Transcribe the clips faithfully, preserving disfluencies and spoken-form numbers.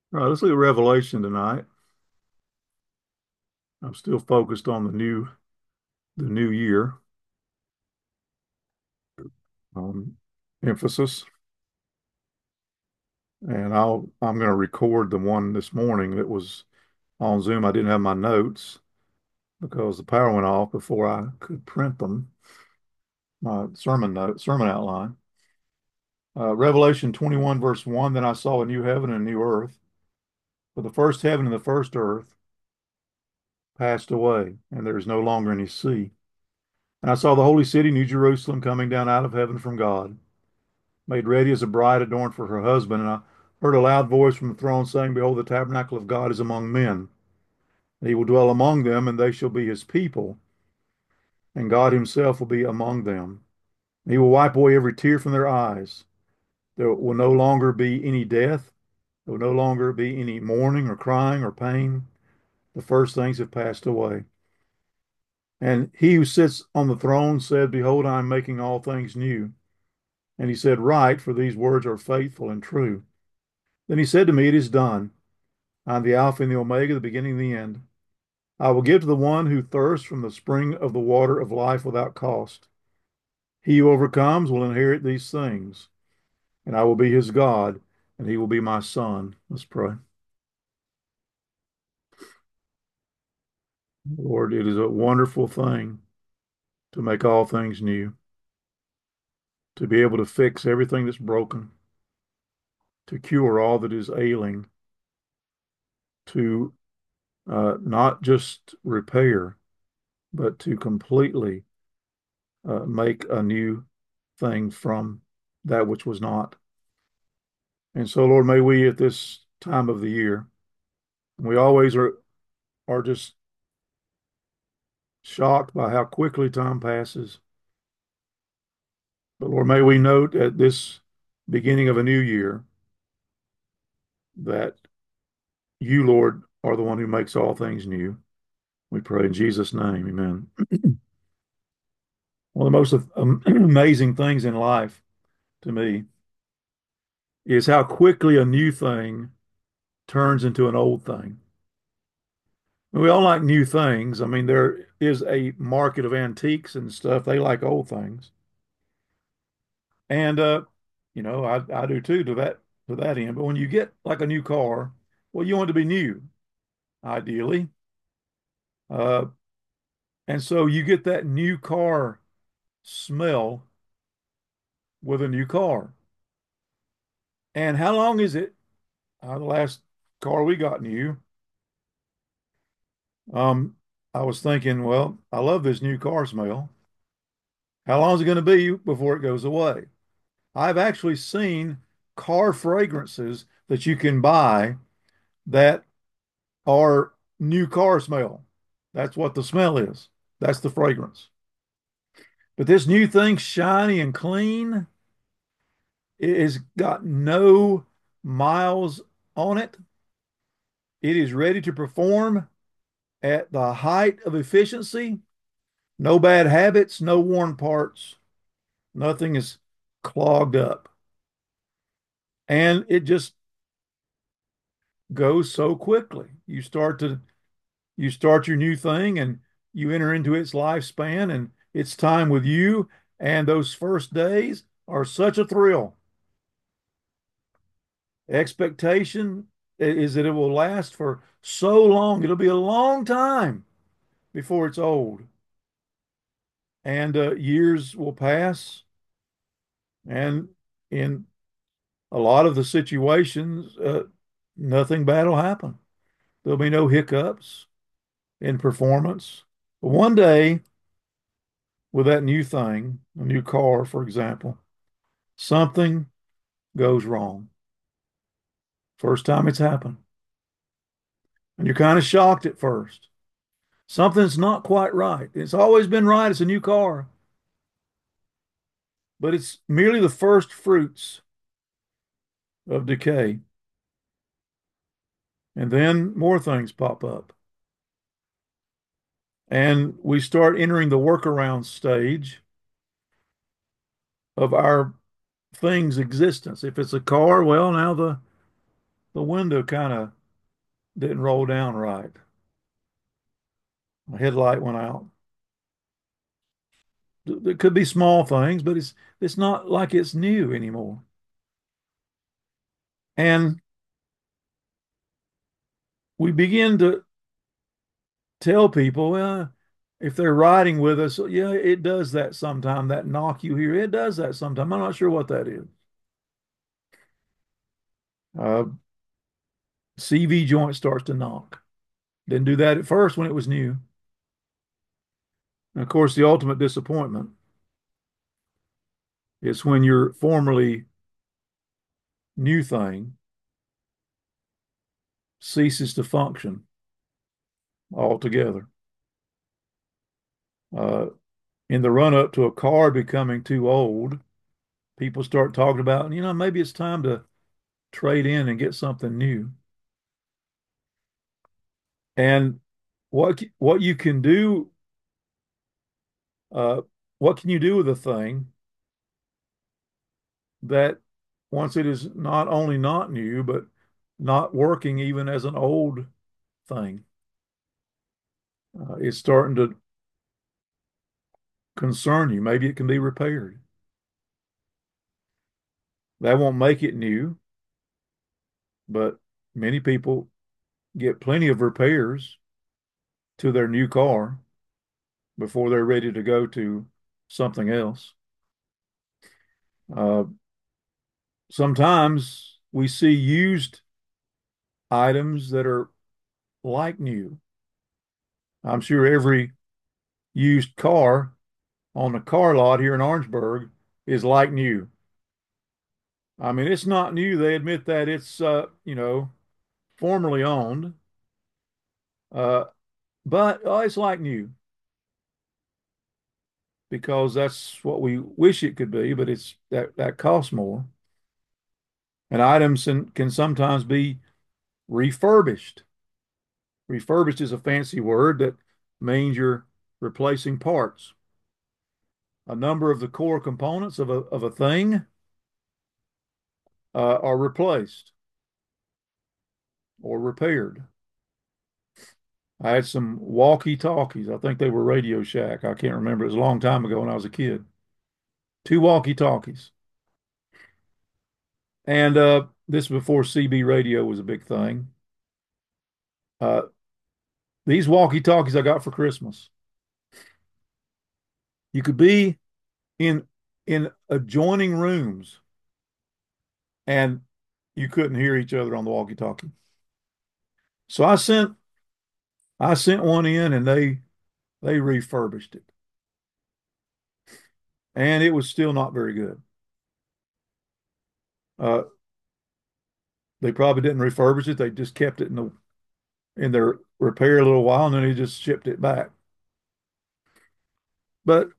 All right, let's look at Revelation tonight. I'm still focused on the new the new year, um, emphasis, and I'll I'm going to record the one this morning that was on Zoom. I didn't have my notes because the power went off before I could print them. My sermon note, sermon outline. Uh, Revelation twenty-one, verse one. Then I saw a new heaven and a new earth. For the first heaven and the first earth passed away, and there is no longer any sea. And I saw the holy city, New Jerusalem, coming down out of heaven from God, made ready as a bride adorned for her husband. And I heard a loud voice from the throne saying, Behold, the tabernacle of God is among men. And he will dwell among them, and they shall be his people, and God himself will be among them. And he will wipe away every tear from their eyes. There will no longer be any death. There will no longer be any mourning or crying or pain. The first things have passed away. And he who sits on the throne said, Behold, I am making all things new. And he said, Write, for these words are faithful and true. Then he said to me, It is done. I am the Alpha and the Omega, the beginning and the end. I will give to the one who thirsts from the spring of the water of life without cost. He who overcomes will inherit these things, and I will be his God, and he will be my son. Let's pray. Lord, it is a wonderful thing to make all things new, to be able to fix everything that's broken, to cure all that is ailing, to uh, not just repair, but to completely uh, make a new thing from that which was not. And so, Lord, may we at this time of the year, we always are are just shocked by how quickly time passes. But Lord, may we note at this beginning of a new year that you, Lord, are the one who makes all things new. We pray in Jesus' name, amen. One of the most um, amazing things in life to me is how quickly a new thing turns into an old thing. We all like new things. I mean, there is a market of antiques and stuff. They like old things. And uh, you know, I I do too to that to that end. But when you get like a new car, well, you want it to be new, ideally. Uh, and so you get that new car smell with a new car. And how long is it? Uh, the last car we got new, um, I was thinking, well, I love this new car smell. How long is it going to be before it goes away? I've actually seen car fragrances that you can buy that are new car smell. That's what the smell is. That's the fragrance. But this new thing, shiny and clean, it has got no miles on it. It is ready to perform at the height of efficiency. No bad habits, no worn parts. Nothing is clogged up. And it just goes so quickly. You start to you start your new thing and you enter into its lifespan and it's time with you. And those first days are such a thrill. Expectation is that it will last for so long. It'll be a long time before it's old. And uh, years will pass. And in a lot of the situations, uh, nothing bad will happen. There'll be no hiccups in performance. But one day, with that new thing, a new car, for example, something goes wrong. First time it's happened. And you're kind of shocked at first. Something's not quite right. It's always been right. It's a new car, but it's merely the first fruits of decay. And then more things pop up. And we start entering the workaround stage of our thing's existence. If it's a car, well, now the the window kind of didn't roll down right. A headlight went out. There could be small things, but it's it's not like it's new anymore. And we begin to tell people, well, if they're riding with us, yeah, it does that sometime. That knock you hear, it does that sometime. I'm not sure what that is. Uh, C V joint starts to knock. Didn't do that at first when it was new. And of course, the ultimate disappointment is when your formerly new thing ceases to function altogether. Uh, in the run up to a car becoming too old, people start talking about, you know, maybe it's time to trade in and get something new. And what what you can do, uh, what can you do with a thing that once it is not only not new, but not working even as an old thing? Uh, it's starting to concern you. Maybe it can be repaired. That won't make it new, but many people get plenty of repairs to their new car before they're ready to go to something else. Uh, Sometimes we see used items that are like new. I'm sure every used car on the car lot here in Orangeburg is like new. I mean, it's not new. They admit that it's, uh, you know, formerly owned, uh, but oh, it's like new because that's what we wish it could be, but it's that that costs more. And items can, can sometimes be refurbished. Refurbished is a fancy word that means you're replacing parts. A number of the core components of a, of a thing uh, are replaced or repaired. I had some walkie-talkies. I think they were Radio Shack. I can't remember. It was a long time ago when I was a kid. Two walkie-talkies. And uh, this is before C B radio was a big thing. Uh, these walkie-talkies I got for Christmas. You could be in in adjoining rooms and you couldn't hear each other on the walkie-talkie. So I sent I sent one in and they they refurbished it. And it was still not very good. Uh, they probably didn't refurbish it. They just kept it in the in their repair a little while and then they just shipped it back. But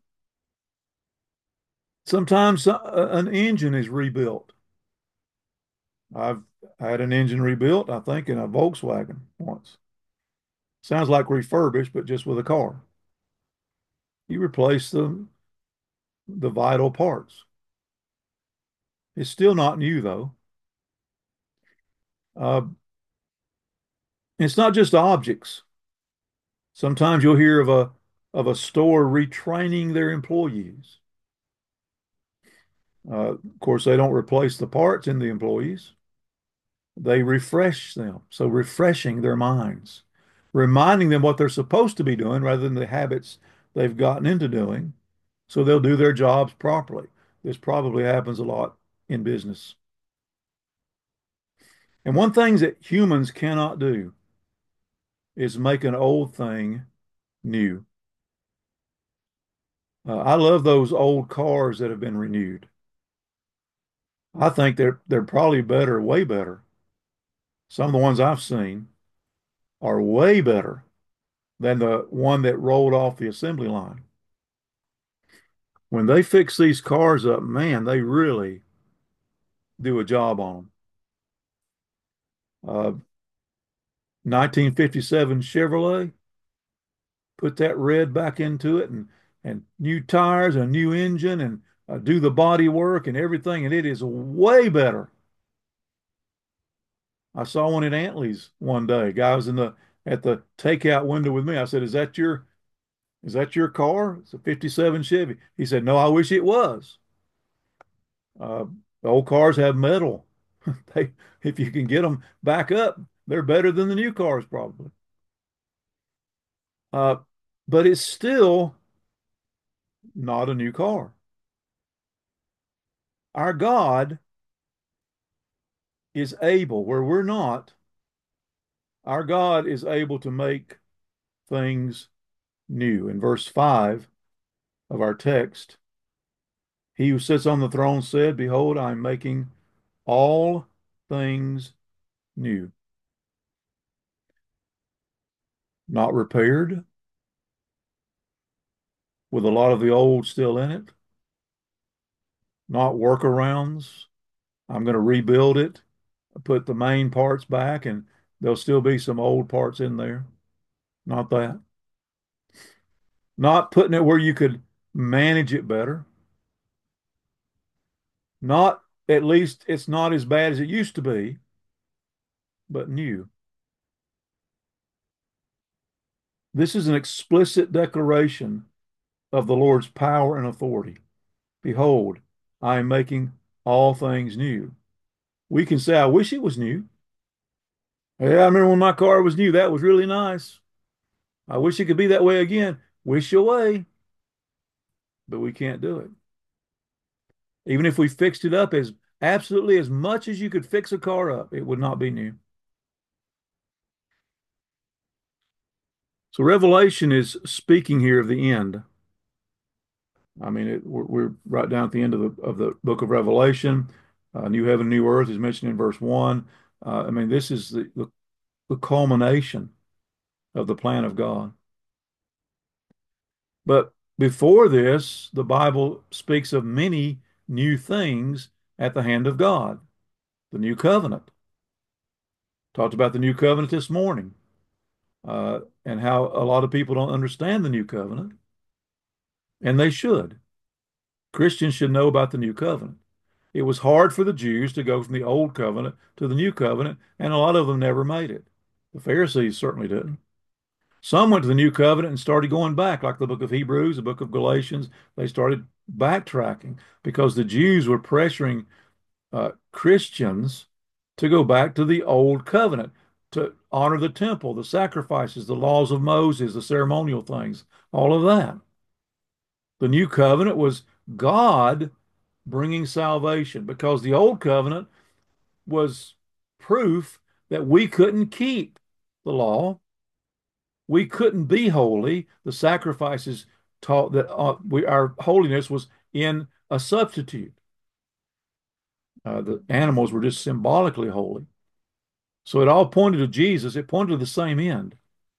sometimes uh, an engine is rebuilt. I've had an engine rebuilt, I think, in a Volkswagen once. Sounds like refurbished, but just with a car. You replace the the vital parts. It's still not new though. Uh, it's not just objects. Sometimes you'll hear of a of a store retraining their employees. Uh, of course, they don't replace the parts in the employees. They refresh them. So refreshing their minds, reminding them what they're supposed to be doing rather than the habits they've gotten into doing. So they'll do their jobs properly. This probably happens a lot in business. And one thing that humans cannot do is make an old thing new. Uh, I love those old cars that have been renewed. I think they're they're probably better, way better. Some of the ones I've seen are way better than the one that rolled off the assembly line. When they fix these cars up, man, they really do a job on them. Uh, nineteen fifty-seven Chevrolet, put that red back into it and and new tires, a new engine, and uh, do the body work and everything, and it is way better I saw one at Antley's one day. Guy was in the at the takeout window with me. I said, "Is that your is that your car?" It's a fifty-seven Chevy. He said, "No, I wish it was." Uh, old cars have metal. They, if you can get them back up, they're better than the new cars probably. Uh, but it's still not a new car. Our God is able, where we're not, our God is able to make things new. In verse five of our text, he who sits on the throne said, "Behold, I am making all things new." Not repaired, with a lot of the old still in it, not workarounds. I'm going to rebuild it, put the main parts back, and there'll still be some old parts in there. Not that. Not putting it where you could manage it better. Not, at least it's not as bad as it used to be, but new. This is an explicit declaration of the Lord's power and authority. Behold, I am making all things new. We can say, I wish it was new. Yeah, I remember when my car was new. That was really nice. I wish it could be that way again. Wish away, but we can't do it. Even if we fixed it up as absolutely as much as you could fix a car up, it would not be new. So Revelation is speaking here of the end. I mean, it, we're, we're right down at the end of the of the book of Revelation. Uh, new heaven, new earth is mentioned in verse one. Uh, I mean, this is the, the the culmination of the plan of God. But before this, the Bible speaks of many new things at the hand of God. The new covenant. Talked about the new covenant this morning, uh, and how a lot of people don't understand the new covenant, and they should. Christians should know about the new covenant. It was hard for the Jews to go from the old covenant to the new covenant, and a lot of them never made it. The Pharisees certainly didn't. Some went to the new covenant and started going back, like the book of Hebrews, the book of Galatians. They started backtracking because the Jews were pressuring uh, Christians to go back to the old covenant, to honor the temple, the sacrifices, the laws of Moses, the ceremonial things, all of that. The new covenant was God bringing salvation because the old covenant was proof that we couldn't keep the law. We couldn't be holy. The sacrifices taught that uh, we, our holiness was in a substitute. Uh, the animals were just symbolically holy. So it all pointed to Jesus. It pointed to the same end.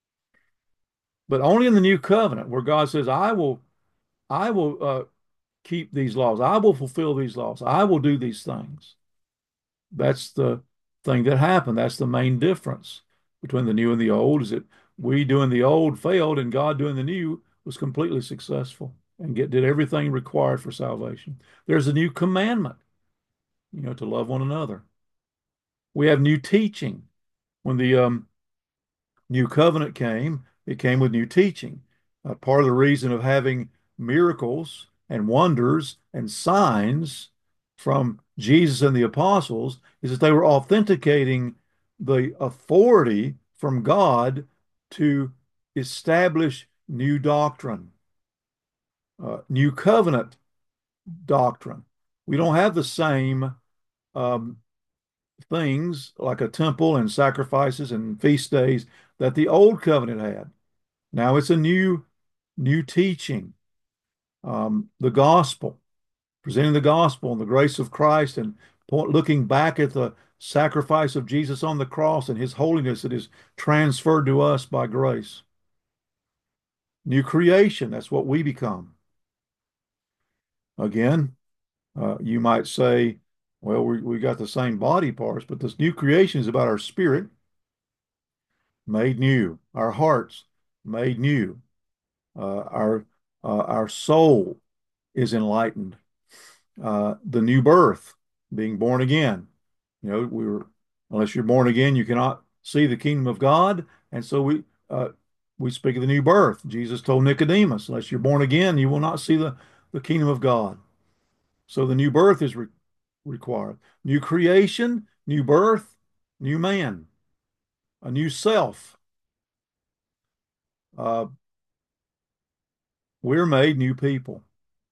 But only in the new covenant where God says, I will, I will uh, keep these laws. I will fulfill these laws. I will do these things. That's the thing that happened. That's the main difference between the new and the old, is that we doing the old failed and God doing the new was completely successful and get, did everything required for salvation. There's a new commandment, you know, to love one another. We have new teaching. When the um, new covenant came, it came with new teaching. Uh, part of the reason of having miracles and wonders and signs from Jesus and the apostles is that they were authenticating the authority from God to establish new doctrine, uh, new covenant doctrine. We don't have the same um, things like a temple and sacrifices and feast days that the old covenant had. Now it's a new, new teaching, um, the gospel, presenting the gospel and the grace of Christ, and point, looking back at the sacrifice of Jesus on the cross and his holiness that is transferred to us by grace. New creation, that's what we become. Again, uh, you might say, well, we, we got the same body parts, but this new creation is about our spirit made new, our hearts made new, uh, our uh, our soul is enlightened, uh, the new birth, being born again. You know, we were Unless you're born again, you cannot see the kingdom of God. And so we uh, we speak of the new birth. Jesus told Nicodemus, unless you're born again, you will not see the, the kingdom of God. So the new birth is re required. New creation, new birth, new man, a new self. Uh, we're made new people.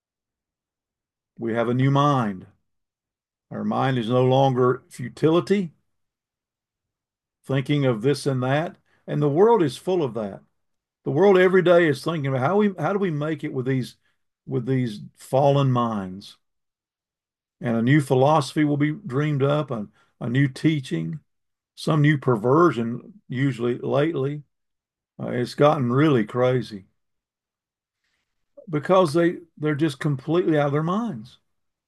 We have a new mind. Our mind is no longer futility, thinking of this and that. And the world is full of that. The world every day is thinking about how we how do we make it with these with these fallen minds. And a new philosophy will be dreamed up, and a new teaching, some new perversion, usually lately. Uh, it's gotten really crazy because they they're just completely out of their minds.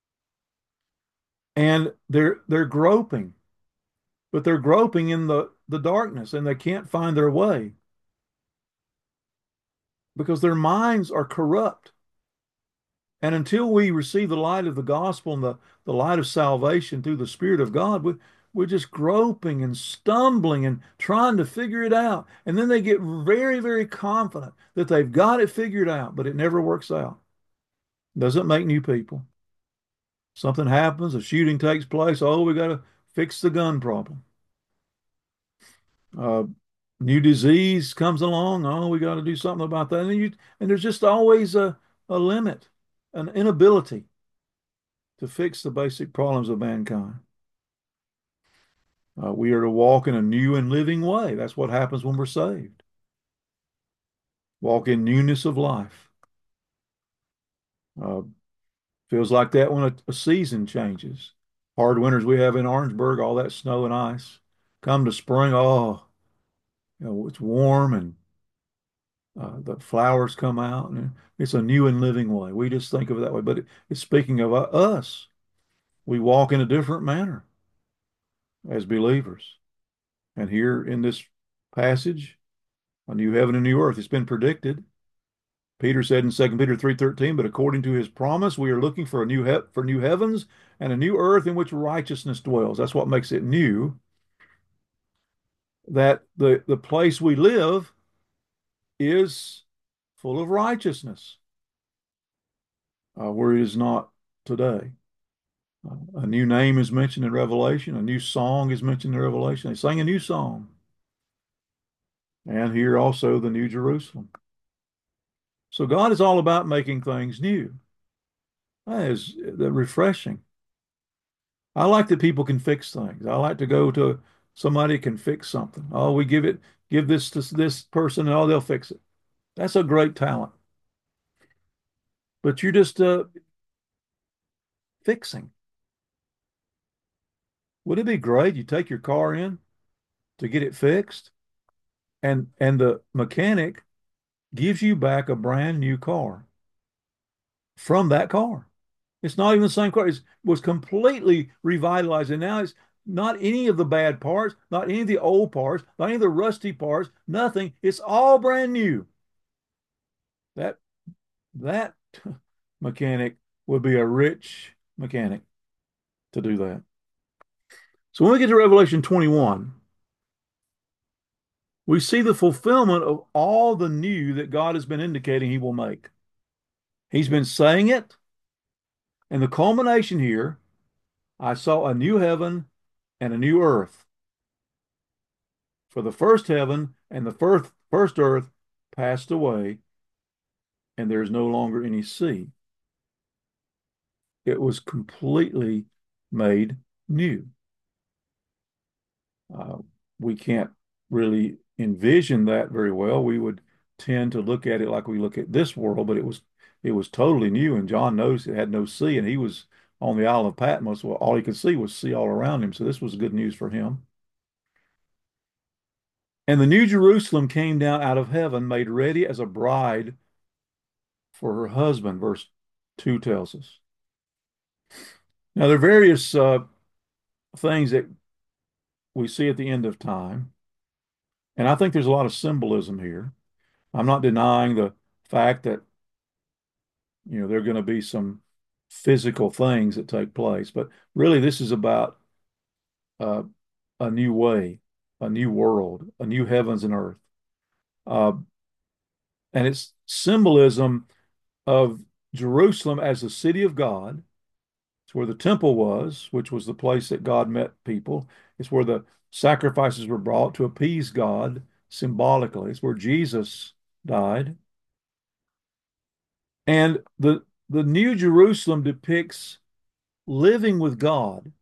And they're they're groping, but they're groping in the, the darkness and they can't find their way because their minds are corrupt. And until we receive the light of the gospel and the, the light of salvation through the Spirit of God, we, we're just groping and stumbling and trying to figure it out. And then they get very, very confident that they've got it figured out, but it never works out. Doesn't make new people. Something happens, a shooting takes place. Oh, we got to fix the gun problem. Uh, New disease comes along. Oh, we got to do something about that. And you, and there's just always a, a limit, an inability to fix the basic problems of mankind. Uh, we are to walk in a new and living way. That's what happens when we're saved. Walk in newness of life. Uh, Feels like that when a, a season changes. Hard winters we have in Orangeburg, all that snow and ice. Come to spring, oh, you know, it's warm and uh, the flowers come out, and it's a new and living way. We just think of it that way, but it, it's speaking of uh, us. We walk in a different manner as believers. And here in this passage, a new heaven and new earth, it's been predicted. Peter said in Second Peter three thirteen, but according to his promise, we are looking for a new he for new heavens and a new earth in which righteousness dwells. That's what makes it new. That the, the place we live is full of righteousness, uh, where it is not today. Uh, a new name is mentioned in Revelation. A new song is mentioned in Revelation. They sang a new song. And here also the New Jerusalem. So God is all about making things new. That is refreshing. I like that people can fix things. I like to go to somebody who can fix something. Oh, we give it, give this to this person, and oh, they'll fix it. That's a great talent. But you're just uh, fixing. Would it be great? You take your car in to get it fixed, and and the mechanic gives you back a brand new car from that car. It's not even the same car. It was completely revitalized. And now it's not any of the bad parts, not any of the old parts, not any of the rusty parts, nothing. It's all brand new. That that mechanic would be a rich mechanic to do that. So when we get to Revelation twenty-one, we see the fulfillment of all the new that God has been indicating he will make. He's been saying it, and the culmination here, I saw a new heaven and a new earth. For the first heaven and the first, first earth passed away, and there is no longer any sea. It was completely made new. Uh, we can't really envision that very well. We would tend to look at it like we look at this world, but it was it was totally new. And John knows it had no sea, and he was on the Isle of Patmos. Well, all he could see was sea all around him. So this was good news for him. And the New Jerusalem came down out of heaven, made ready as a bride for her husband, verse two tells us. Now, there are various uh, things that we see at the end of time, and I think there's a lot of symbolism here. I'm not denying the fact that, you know, there are going to be some physical things that take place, but really this is about uh, a new way, a new world, a new heavens and earth. Uh, and it's symbolism of Jerusalem as the city of God. It's where the temple was, which was the place that God met people. It's where the sacrifices were brought to appease God symbolically. It's where Jesus died. And the the New Jerusalem depicts living with God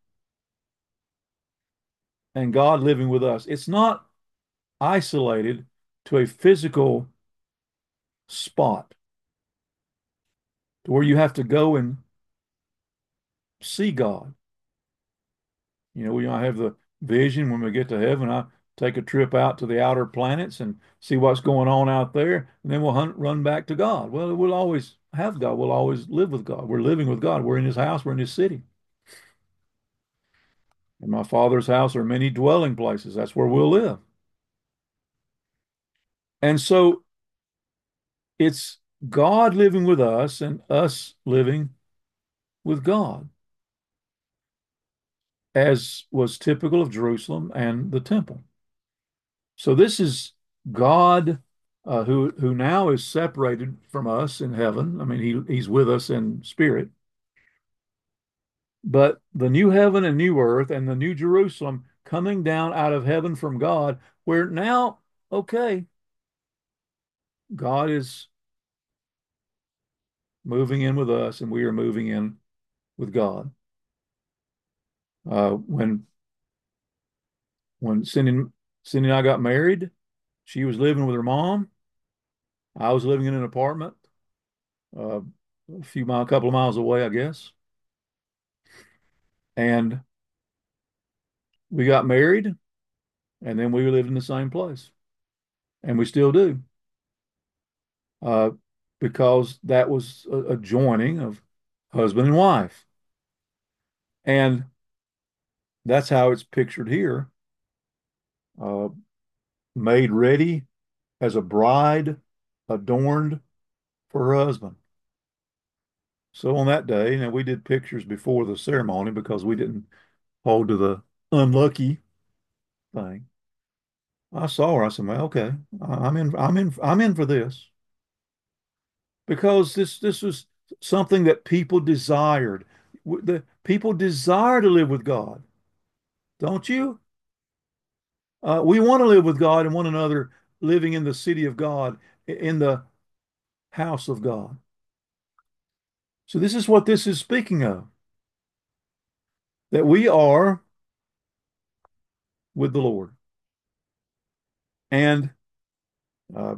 and God living with us. It's not isolated to a physical spot to where you have to go and see God. You know, we I have the vision when we get to heaven. I take a trip out to the outer planets and see what's going on out there, and then we'll hunt, run back to God. Well, we'll always have God. We'll always live with God. We're living with God. We're in His house. We're in His city. In my Father's house are many dwelling places. That's where we'll live. And so it's God living with us and us living with God, as was typical of Jerusalem and the temple. So this is God uh, who who now is separated from us in heaven. I mean, he he's with us in spirit. But the new heaven and new earth and the new Jerusalem coming down out of heaven from God, where now, okay, God is moving in with us and we are moving in with God. Uh, when when Cindy, Cindy and I got married, she was living with her mom. I was living in an apartment, uh, a few mile, a couple of miles away, I guess. And we got married, and then we lived in the same place, and we still do, uh, because that was a, a joining of husband and wife, and that's how it's pictured here, uh, made ready as a bride adorned for her husband. So on that day, now we did pictures before the ceremony because we didn't hold to the unlucky thing. I saw her. I said, "Well, okay, I'm in. I'm in. I'm in for this." Because this this was something that people desired. The people desire to live with God, don't you? Uh, we want to live with God and one another, living in the city of God, in the house of God. So this is what this is speaking of, that we are with the Lord. And uh,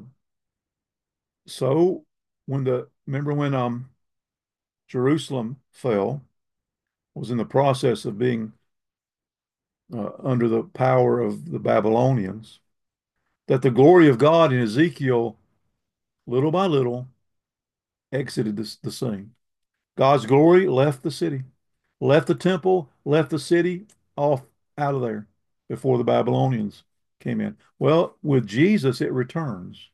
so when the remember when um Jerusalem fell, was in the process of being uh, under the power of the Babylonians, that the glory of God in Ezekiel, little by little, exited the, the scene. God's glory left the city, left the temple, left the city, off out of there before the Babylonians came in. Well, with Jesus, it returns.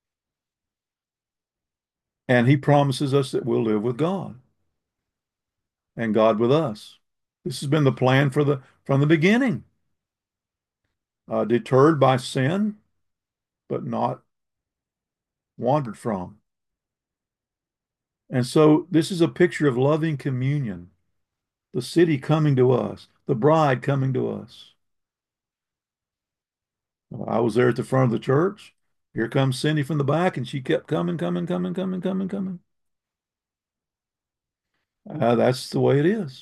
And he promises us that we'll live with God and God with us. This has been the plan for the from the beginning. Uh, deterred by sin, but not wandered from. And so this is a picture of loving communion, the city coming to us, the bride coming to us. I was there at the front of the church. Here comes Cindy from the back, and she kept coming, coming, coming, coming, coming, coming. Uh, that's the way it is.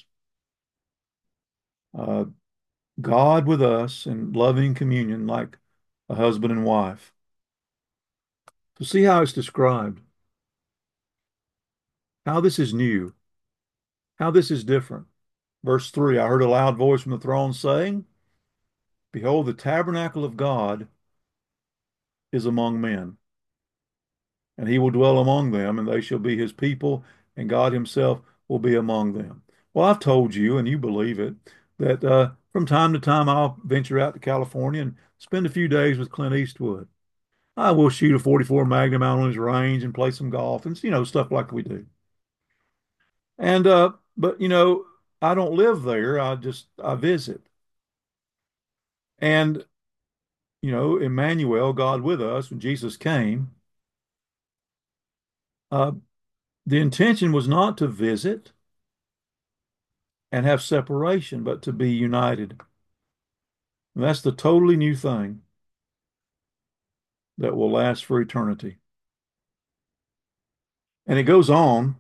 Uh, God with us in loving communion like a husband and wife. To see how it's described, how this is new, how this is different. Verse three, I heard a loud voice from the throne saying, Behold, the tabernacle of God is among men, and he will dwell among them, and they shall be his people, and God himself will be among them. Well, I've told you, and you believe it, that uh, from time to time I'll venture out to California and spend a few days with Clint Eastwood. I will shoot a forty-four Magnum out on his range and play some golf and, you know, stuff like we do. And, uh, but, you know, I don't live there. I just, I visit. And, you know, Emmanuel, God with us, when Jesus came, uh, the intention was not to visit and have separation, but to be united. And that's the totally new thing that will last for eternity. And it goes on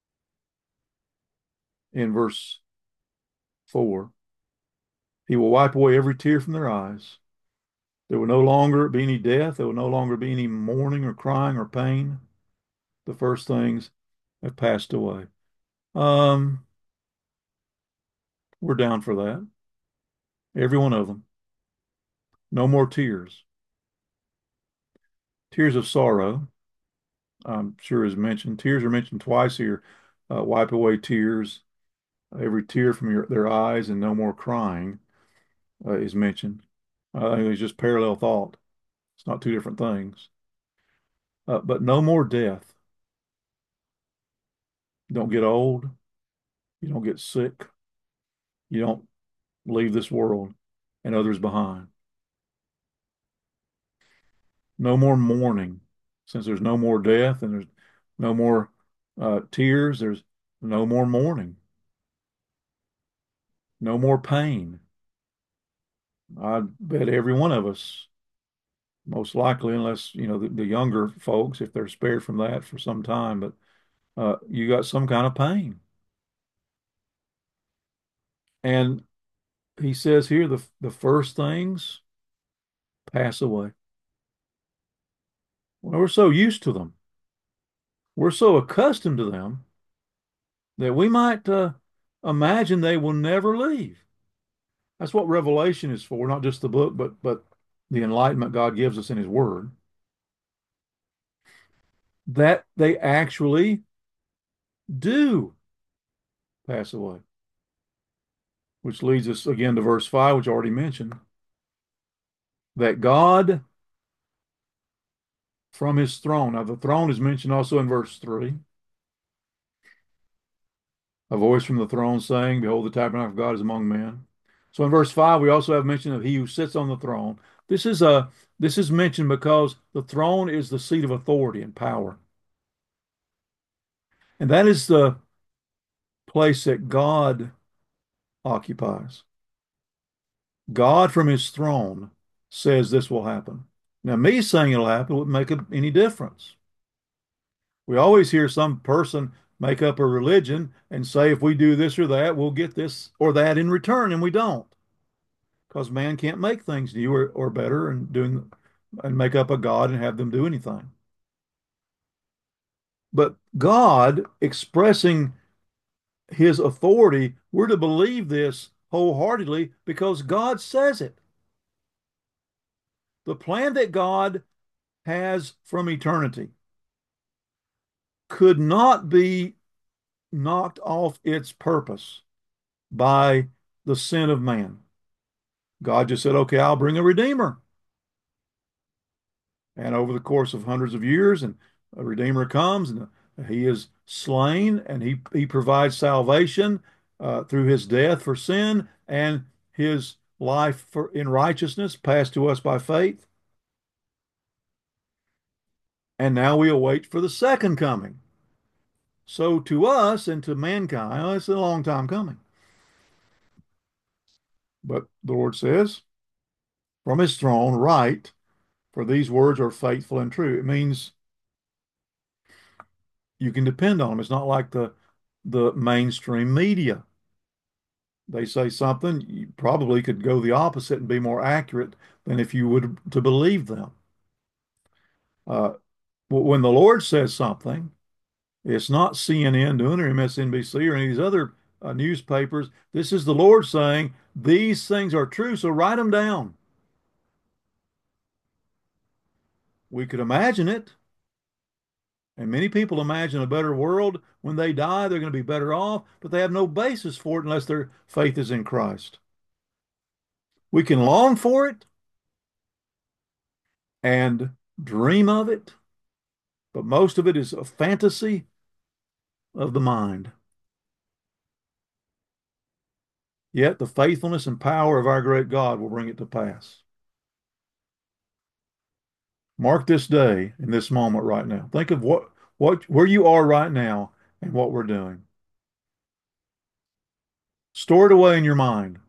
in verse four. He will wipe away every tear from their eyes. There will no longer be any death. There will no longer be any mourning or crying or pain. The first things have passed away. Um, we're down for that. Every one of them. No more tears. Tears of sorrow, I'm sure is mentioned. Tears are mentioned twice here. Uh, wipe away tears. Every tear from your, their eyes and no more crying uh, is mentioned. I think it's just parallel thought. It's not two different things. Uh, but no more death. You don't get old. You don't get sick. You don't leave this world and others behind. No more mourning. Since there's no more death and there's no more uh, tears, there's no more mourning. No more pain. I bet every one of us, most likely, unless, you know, the, the younger folks, if they're spared from that for some time, but uh, you got some kind of pain. And he says here the the first things pass away. Well, we're so used to them. We're so accustomed to them that we might uh, imagine they will never leave. That's what Revelation is for, not just the book, but but the enlightenment God gives us in His Word, that they actually do pass away. Which leads us again to verse five, which I already mentioned, that God from His throne. Now, the throne is mentioned also in verse three. A voice from the throne saying, Behold, the tabernacle of God is among men. So in verse five, we also have mention of He who sits on the throne. This is a this is mentioned because the throne is the seat of authority and power. And that is the place that God occupies. God from His throne says this will happen. Now, me saying it'll happen wouldn't make any difference. We always hear some person make up a religion and say, if we do this or that, we'll get this or that in return, and we don't. Because man can't make things new or, or better and doing and make up a God and have them do anything. But God expressing His authority, we're to believe this wholeheartedly because God says it. The plan that God has from eternity could not be knocked off its purpose by the sin of man. God just said, okay, I'll bring a redeemer. And over the course of hundreds of years, and a redeemer comes and he is slain and he, he provides salvation uh, through his death for sin and his life for, in righteousness passed to us by faith. And now we await for the second coming. So to us and to mankind, well, it's a long time coming. But the Lord says, from His throne, write, for these words are faithful and true. It means you can depend on them. It's not like the the mainstream media. They say something, you probably could go the opposite and be more accurate than if you would to believe them. Uh, when the Lord says something, it's not C N N doing it or M S N B C or any of these other uh, newspapers. This is the Lord saying, these things are true, so write them down. We could imagine it. And many people imagine a better world. When they die, they're going to be better off, but they have no basis for it unless their faith is in Christ. We can long for it and dream of it, but most of it is a fantasy of the mind. Yet the faithfulness and power of our great God will bring it to pass. Mark this day in this moment right now. Think of what what where you are right now and what we're doing. Store it away in your mind,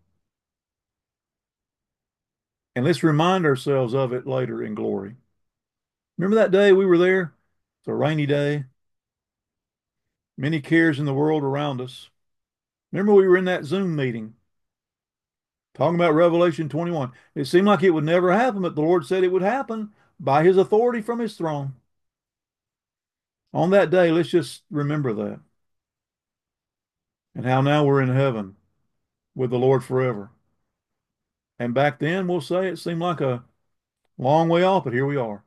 and let's remind ourselves of it later in glory. Remember that day we were there? It's a rainy day, many cares in the world around us. Remember we were in that Zoom meeting talking about Revelation twenty-one. It seemed like it would never happen, but the Lord said it would happen by his authority from his throne. On that day, let's just remember that and how now we're in heaven with the Lord forever. And back then, we'll say it seemed like a long way off, but here we are.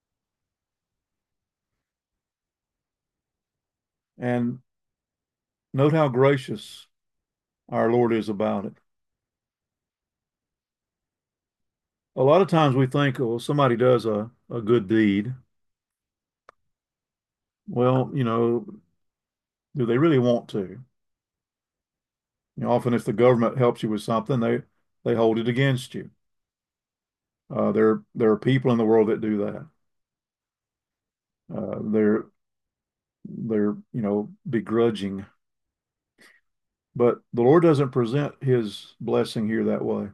And note how gracious our Lord is about it. A lot of times we think, oh, somebody does a, a good deed. Well, you know, do they really want to? You know, often if the government helps you with something, they they hold it against you. Uh, there there are people in the world that do that. Uh, they're they're you know begrudging, but the Lord doesn't present His blessing here that way.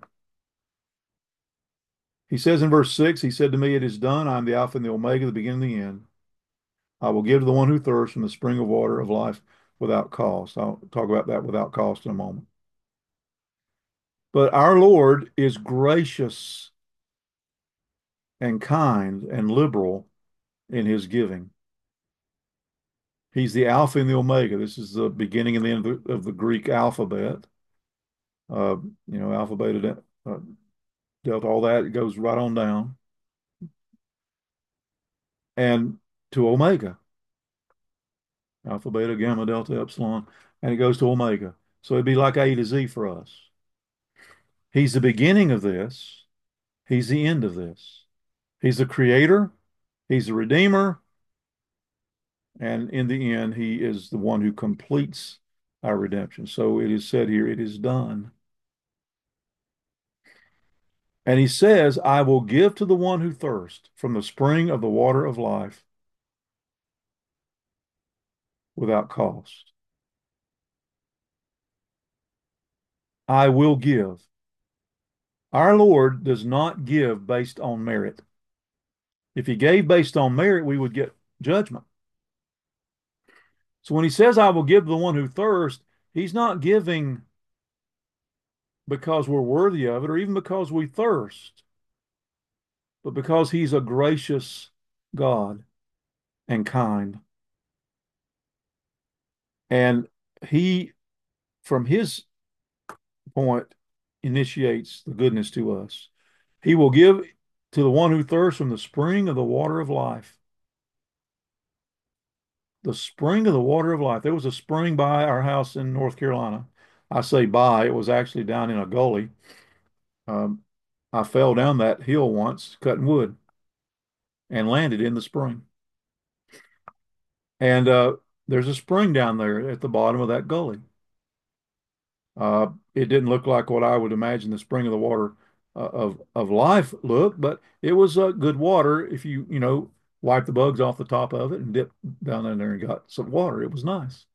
He says in verse six, He said to me, "It is done. I am the Alpha and the Omega, the beginning and the end. I will give to the one who thirsts from the spring of water of life without cost." I'll talk about that without cost in a moment. But our Lord is gracious and kind and liberal in His giving. He's the Alpha and the Omega. This is the beginning and the end of the, of the Greek alphabet. Uh, you know, alpha, beta, uh, delta, all that. It goes right on down. And to Omega, alpha, beta, gamma, delta, epsilon, and it goes to Omega. So it'd be like A to Z for us. He's the beginning of this. He's the end of this. He's the creator. He's the redeemer. And in the end, he is the one who completes our redemption. So it is said here, it is done. And he says, I will give to the one who thirsts from the spring of the water of life without cost. I will give. Our Lord does not give based on merit. If he gave based on merit, we would get judgment. So when he says, I will give to the one who thirsts, he's not giving because we're worthy of it or even because we thirst, but because he's a gracious God and kind. And he, from his point, initiates the goodness to us. He will give to the one who thirsts from the spring of the water of life. The spring of the water of life. There was a spring by our house in North Carolina. I say by, it was actually down in a gully. Um, I fell down that hill once cutting wood and landed in the spring. And uh, there's a spring down there at the bottom of that gully. Uh, it didn't look like what I would imagine the spring of the water uh, of of life looked, but it was uh, good water if you you know wipe the bugs off the top of it and dip down in there and got some water. It was nice.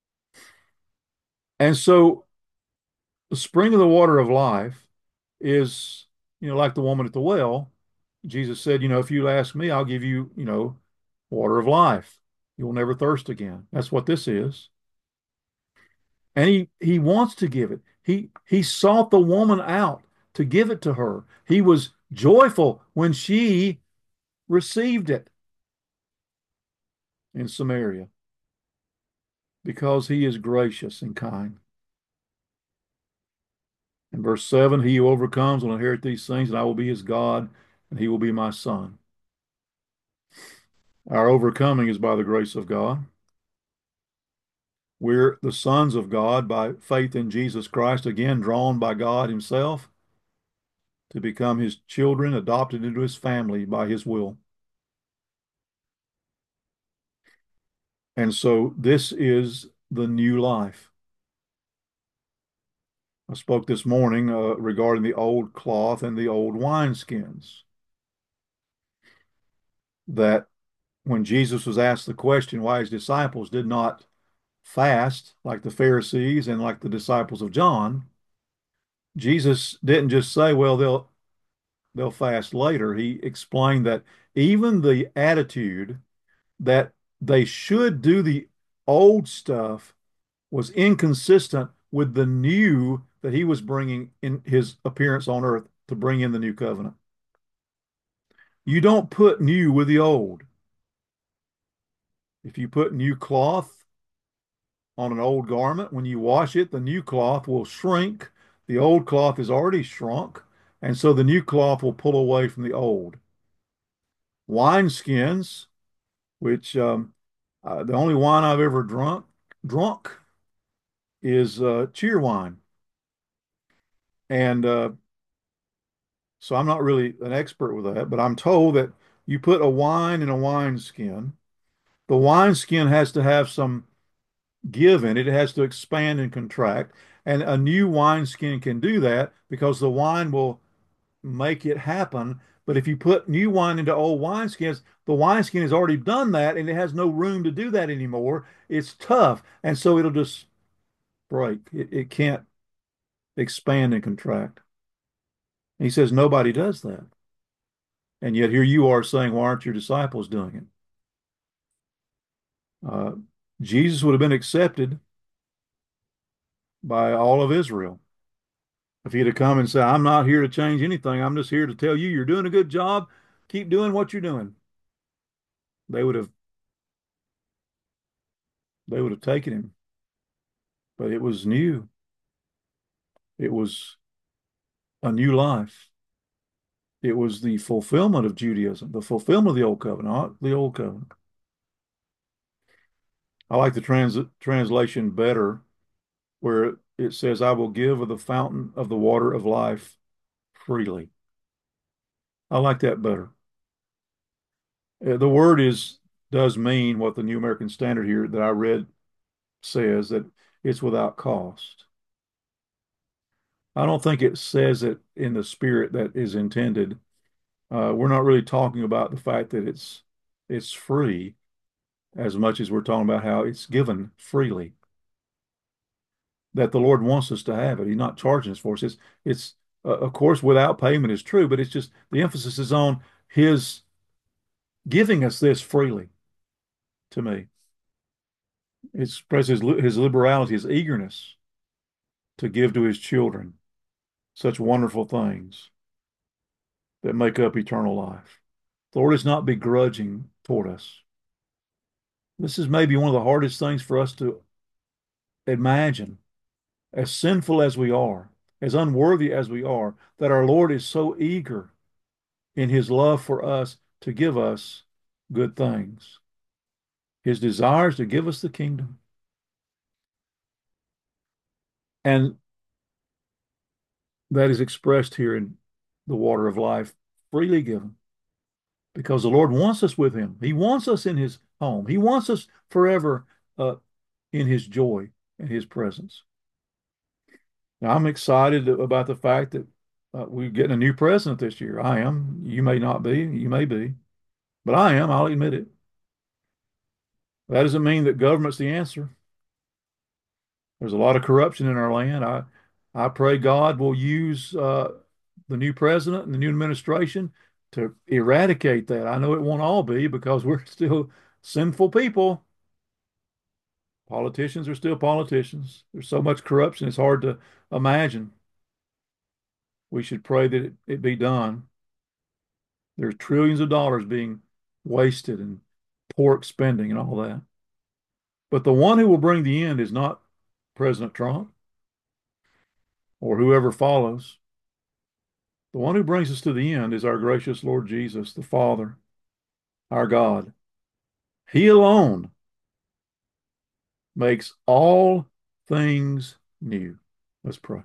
And so the spring of the water of life is you know like the woman at the well. Jesus said, you know, if you ask me, I'll give you you know water of life. You will never thirst again. That's what this is. And he he wants to give it. He he sought the woman out to give it to her. He was joyful when she received it in Samaria because he is gracious and kind. In verse seven, he who overcomes will inherit these things, and I will be his God, and he will be my son. Our overcoming is by the grace of God. We're the sons of God by faith in Jesus Christ, again drawn by God himself to become his children, adopted into his family by his will. And so this is the new life. I spoke this morning uh, regarding the old cloth and the old wineskins. That when Jesus was asked the question why his disciples did not fast like the Pharisees and like the disciples of John, Jesus didn't just say, well, they'll they'll fast later. He explained that even the attitude that they should do the old stuff was inconsistent with the new that he was bringing in his appearance on earth to bring in the new covenant. You don't put new with the old. If you put new cloth on an old garment, when you wash it, the new cloth will shrink. The old cloth is already shrunk, and so the new cloth will pull away from the old. Wineskins, which um, uh, the only wine I've ever drunk drunk is uh, cheer wine, and uh, so I'm not really an expert with that, but I'm told that you put a wine in a wineskin. The wineskin has to have some give in it. It has to expand and contract. And a new wineskin can do that because the wine will make it happen. But if you put new wine into old wineskins, the wineskin has already done that and it has no room to do that anymore. It's tough. And so it'll just break. It, it can't expand and contract. And he says nobody does that. And yet here you are saying, why aren't your disciples doing it? Uh, Jesus would have been accepted by all of Israel if he'd have come and said, I'm not here to change anything. I'm just here to tell you you're doing a good job. Keep doing what you're doing. They would have they would have taken him. But it was new. It was a new life. It was the fulfillment of Judaism, the fulfillment of the old covenant, not the old covenant. I like the trans translation better where it says, I will give of the fountain of the water of life freely. I like that better. Uh, The word is does mean what the New American Standard here that I read says, that it's without cost. I don't think it says it in the spirit that is intended. Uh, we're not really talking about the fact that it's it's free as much as we're talking about how it's given freely. That the Lord wants us to have it. He's not charging us for it. It's it's uh, of course without payment is true, but it's just the emphasis is on His giving us this freely. To me, it expresses his, his liberality, his eagerness to give to His children such wonderful things that make up eternal life. The Lord is not begrudging toward us. This is maybe one of the hardest things for us to imagine, as sinful as we are, as unworthy as we are, that our Lord is so eager in His love for us to give us good things. His desires to give us the kingdom. And that is expressed here in the water of life, freely given, because the Lord wants us with Him. He wants us in His home. He wants us forever uh, in His joy and His presence. Now, I'm excited about the fact that uh, we're getting a new president this year. I am. You may not be. You may be. But I am. I'll admit it. That doesn't mean that government's the answer. There's a lot of corruption in our land. I, I pray God will use uh, the new president and the new administration to eradicate that. I know it won't all be because we're still sinful people. Politicians are still politicians. There's so much corruption, it's hard to imagine. We should pray that it, it be done. There's trillions of dollars being wasted and pork spending and all that. But the one who will bring the end is not President Trump or whoever follows. The one who brings us to the end is our gracious Lord Jesus, the Father, our God. He alone makes all things new. Let's pray.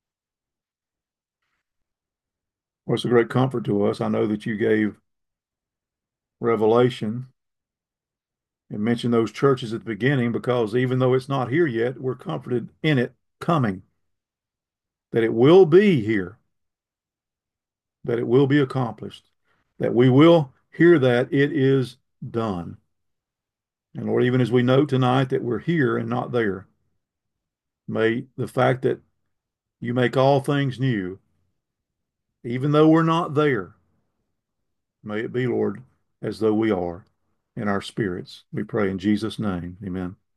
Well, it's a great comfort to us. I know that you gave Revelation and mentioned those churches at the beginning because even though it's not here yet, we're comforted in it coming. that it will be here, that it will be accomplished, that we will hear that it is done. And Lord, even as we know tonight that we're here and not there, may the fact that you make all things new, even though we're not there, may it be, Lord, as though we are in our spirits. We pray in Jesus' name. Amen.